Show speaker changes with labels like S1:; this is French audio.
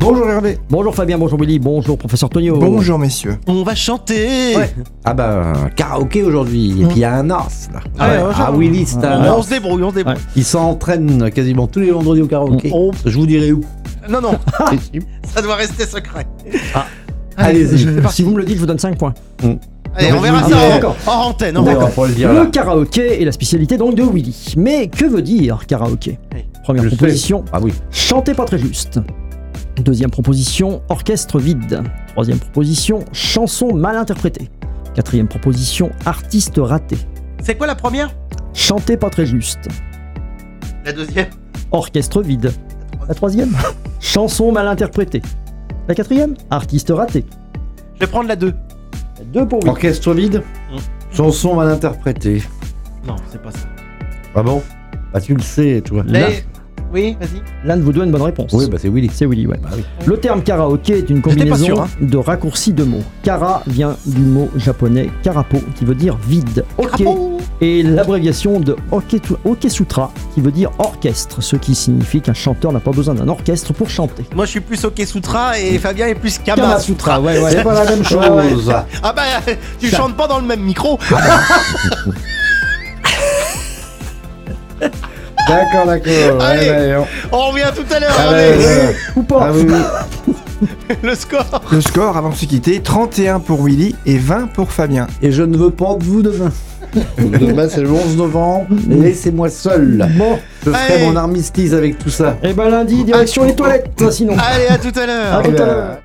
S1: Bonjour Hervé.
S2: Bonjour Fabien, bonjour Willy, bonjour professeur Tonio.
S1: Bonjour messieurs.
S3: On va chanter.
S4: Ouais. Ah bah, karaoké aujourd'hui. Et puis il y a un os là. Willy, c'est un
S3: On
S4: os.
S3: se débrouille, on se débrouille.
S4: Il s'entraîne quasiment tous les vendredis au karaoké. Je vous dirai où.
S3: Non, ça doit rester secret.
S4: Allez-y.
S2: Si vous me le dites, je vous donne 5 points.
S3: Allez,
S4: Non,
S3: on
S4: mais
S3: verra
S4: je vous
S3: ça
S4: le dis.
S3: en antenne.
S4: D'accord, pour le dire
S2: Le
S4: là.
S2: karaoké est la spécialité donc de Willy. Mais que veut dire karaoké?
S3: Oui.
S2: Première
S4: Je
S2: proposition,
S4: Ah oui.
S2: chanter pas très juste. Deuxième proposition, orchestre vide. Troisième proposition, chanson mal interprétée. Quatrième proposition, artiste raté.
S3: C'est quoi la première?
S2: Chanter pas très juste.
S3: La deuxième?
S2: Orchestre vide. La troisième, chanson mal interprétée. La quatrième, artiste raté.
S3: Je vais prendre la 2.
S2: 2 pour Willy.
S4: Orchestre vide. Chanson mal interprétée.
S3: Non, c'est pas ça.
S4: Ah bon? Bah tu le sais, toi.
S2: Là.
S3: Oui, vas-y.
S2: L'un de vous donne une bonne réponse.
S4: Oui, bah c'est Willy.
S2: C'est Willy, ouais.
S4: Bah oui.
S2: Le terme karaoké est une
S3: J'étais pas
S2: combinaison
S3: sûr, hein.
S2: de raccourcis de mots. Kara vient du mot japonais karapo, qui veut dire vide. Ok.
S3: Crapaud.
S2: Et l'abréviation de Okesutra, qui veut dire orchestre, ce qui signifie qu'un chanteur n'a pas besoin d'un orchestre pour chanter.
S3: Moi, je suis plus Oke Sutra et Fabien est plus Kama Sutra.
S2: ouais, ouais.
S4: C'est pas la même chose.
S3: Ah bah, tu chantes pas dans le même micro.
S4: D'accord.
S3: Allez.
S4: Ouais,
S3: On revient tout à l'heure.
S4: Allez,
S3: Allez.
S4: ouais.
S2: Ou pas.
S4: Ah oui.
S3: Le score.
S1: Le score avant de se quitter, 31 pour Willy et 20 pour Fabien.
S4: Et je ne veux pas de vous demain. Demain c'est le 11 novembre. Laissez-moi seul.
S2: Bon.
S4: Je ferai
S3: Allez.
S4: mon armistice avec tout ça.
S2: Et ben lundi, direction les toilettes, sinon.
S3: Allez, à tout à l'heure.
S2: À tout à l'heure.